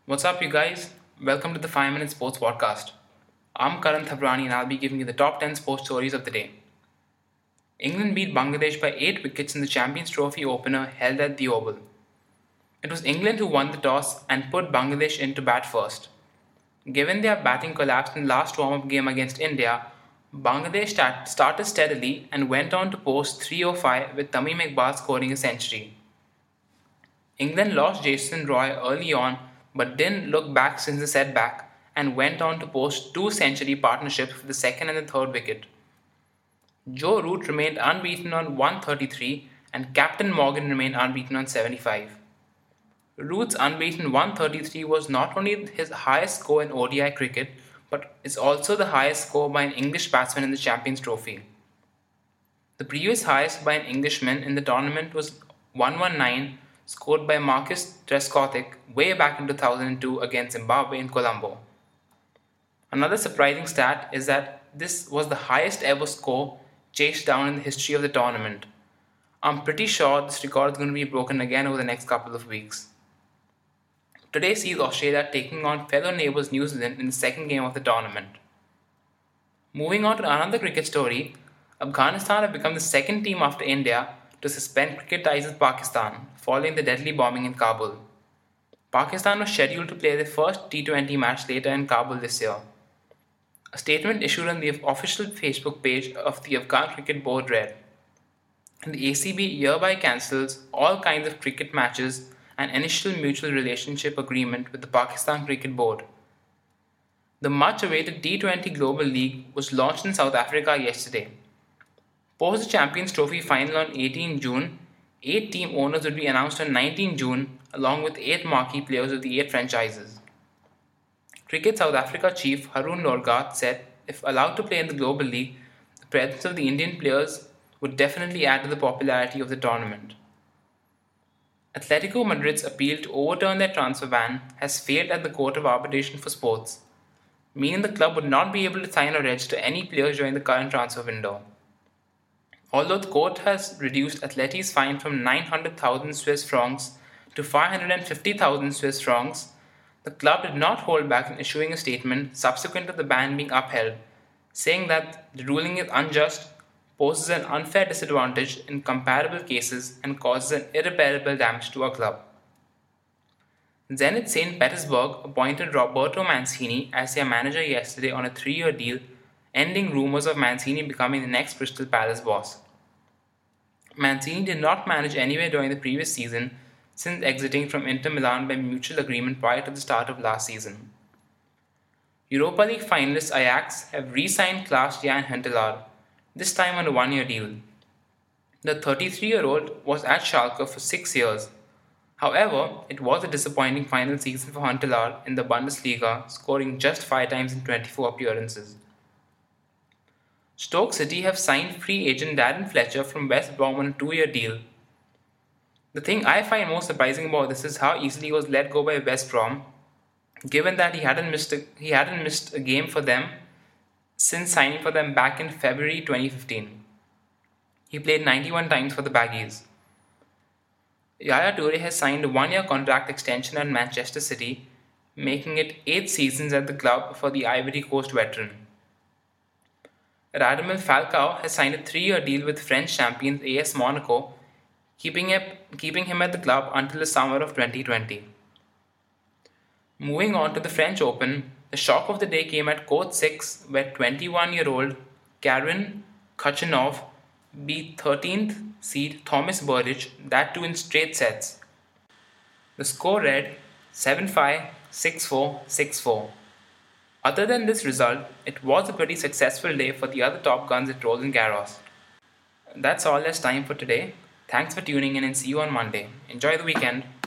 What's up, you guys? Welcome to the 5 Minute Sports Podcast. I'm Karan Thabrani and I'll be giving you the top 10 sports stories of the day. England beat Bangladesh by 8 wickets in the Champions Trophy opener held at the Oval. It was England who won the toss and put Bangladesh in to bat first. Given their batting collapse in the last warm-up game against India, Bangladesh started steadily and went on to post 305 with Tamim Iqbal scoring a century. England lost Jason Roy early on but didn't look back since the setback and went on to post two century partnerships for the second and the third wicket. Joe Root remained unbeaten on 133 and Captain Morgan remained unbeaten on 75. Root's unbeaten 133 was not only his highest score in ODI cricket but is also the highest score by an English batsman in the Champions Trophy. The previous highest by an Englishman in the tournament was 119, scored by Marcus Trescothick way back in 2002 against Zimbabwe in Colombo. Another surprising stat is that this was the highest ever score chased down in the history of the tournament. I'm pretty sure this record is going to be broken again over the next couple of weeks. Today sees Australia taking on fellow neighbours New Zealand in the second game of the tournament. Moving on to another cricket story, Afghanistan have become the second team after India to suspend cricket ties with Pakistan following the deadly bombing in Kabul. Pakistan was scheduled to play their first T20 match later in Kabul this year. A statement issued on the official Facebook page of the Afghan Cricket Board read, "The ACB hereby cancels all kinds of cricket matches and initial mutual relationship agreement with the Pakistan Cricket Board." The much-awaited T20 Global League was launched in South Africa yesterday. Post the Champions Trophy final on 18 June, 8 team owners would be announced on 19 June along with 8 marquee players of the 8 franchises. Cricket South Africa chief Haroon Norgaat said if allowed to play in the Global League, the presence of the Indian players would definitely add to the popularity of the tournament. Atletico Madrid's appeal to overturn their transfer ban has failed at the Court of Arbitration for Sports, meaning the club would not be able to sign or register any players during the current transfer window. Although the court has reduced Atleti's fine from 900,000 Swiss francs to 550,000 Swiss francs, the club did not hold back in issuing a statement subsequent to the ban being upheld, saying that the ruling is unjust, poses an unfair disadvantage in comparable cases, and causes an irreparable damage to our club. Zenit St. Petersburg appointed Roberto Mancini as their manager yesterday on a 3-year deal, ending rumours of Mancini becoming the next Crystal Palace boss. Mancini did not manage anywhere during the previous season since exiting from Inter Milan by mutual agreement prior to the start of last season. Europa League finalists Ajax have re-signed Klaas-Jan Huntelaar, this time on a 1-year deal. The 33-year-old was at Schalke for 6 years. However, it was a disappointing final season for Huntelaar in the Bundesliga, scoring just 5 times in 24 appearances. Stoke City have signed free agent Darren Fletcher from West Brom on a 2-year deal. The thing I find most surprising about this is how easily he was let go by West Brom, given that he hadn't missed a game for them since signing for them back in February 2015. He played 91 times for the Baggies. Yaya Toure has signed a 1-year contract extension at Manchester City, making it 8 seasons at the club for the Ivory Coast veteran. Radamel Falcao has signed a 3-year deal with French champions AS Monaco, keeping him at the club until the summer of 2020. Moving on to the French Open, the shock of the day came at Court 6 where 21-year-old Karen Khachanov beat 13th seed Thomas Berdych, that too in straight sets. The score read 7-5, 6-4, 6-4. Other than this result, it was a pretty successful day for the other top guns at Roland Garros. That's all there's time for today. Thanks for tuning in and see you on Monday. Enjoy the weekend.